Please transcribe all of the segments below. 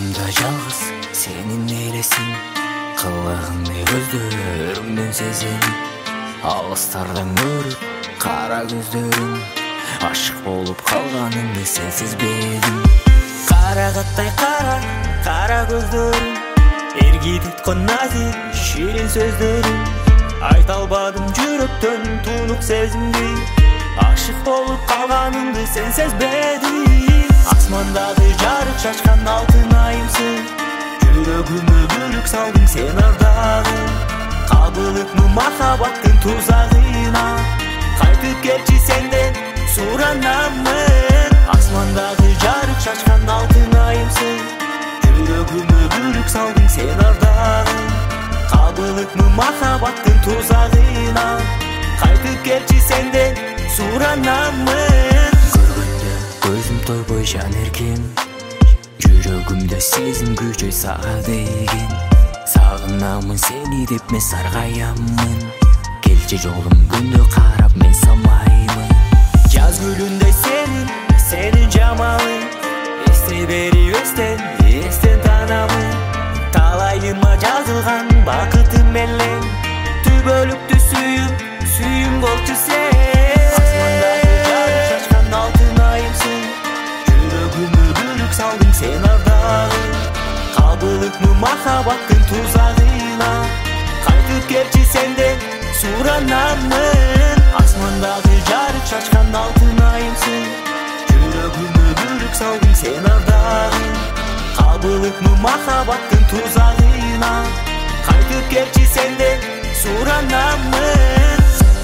жанымда жалғыз сенің елесің, қылығыңды көздеріңнен сеземін. Алыстардан көріп қара көздерің, ашық болып қалғаныңды сенсіз бедім. Қарағаттай қара көздерің, ерге тұтқан нәзік шиrin сөздерің. Айта албадым жүректен тұнық сезімді, ашық болып қалғаныңды сен сезбедің. Асмандағы жарық шашқан алтын айымсың, жүрегіме бөлік салдың сен ардағы. Қабылып мұ махаббаттың тұзағына, қайтып келші сенден сұранамын. Асмандағы жарық шашқан алтын айымсың, жүрегіме бөлік салдың сен ардағы. Қабылып мұ махаббаттың тұзағына, қайтып келші сенден сұранамын. Көргенде көзім тойбой жан еркен, жүрегімде сезім күші саға деген. Сағынамын сені деп мен сарғаямын, келші жолым күнді қарап мен самаймын. Жаз гүліндей сенің жамалың, есте бері естен танамын. Талайыма жазылған бақытым менен, түбөлүктү сүйім болчу сен. Асмандағы жарық шашқан алтын айымсың, жүрегіме бөлік салдың сен ардағы. Қабылып мұ махаббаттың тұзағына, қайтып келші сенден сұранамын. Асмандағы жарық шашқан алтын айымсың, жүрегіме бөлік салдың сен ардағы. Қабылып мұ махаббаттың тұзағына, қайтып келші сенден сұранамын.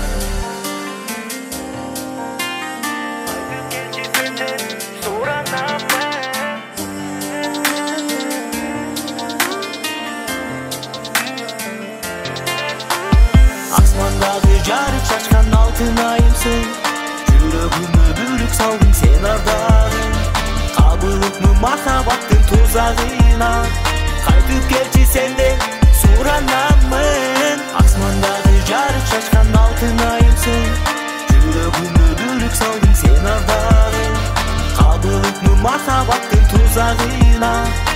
Асмандағы жарық шашқан алтын айымсың, жүрегіме бөлік салдың сен ардағы. Қабылып мұ махаббаттың тұзағына, қайтып келші сенден сұранамын. Асмандағы жарық шашқан алтын айымсың, жүрегіме бөлік салдың сен ардағы. Қабылып мұ махаббаттың тұзағына,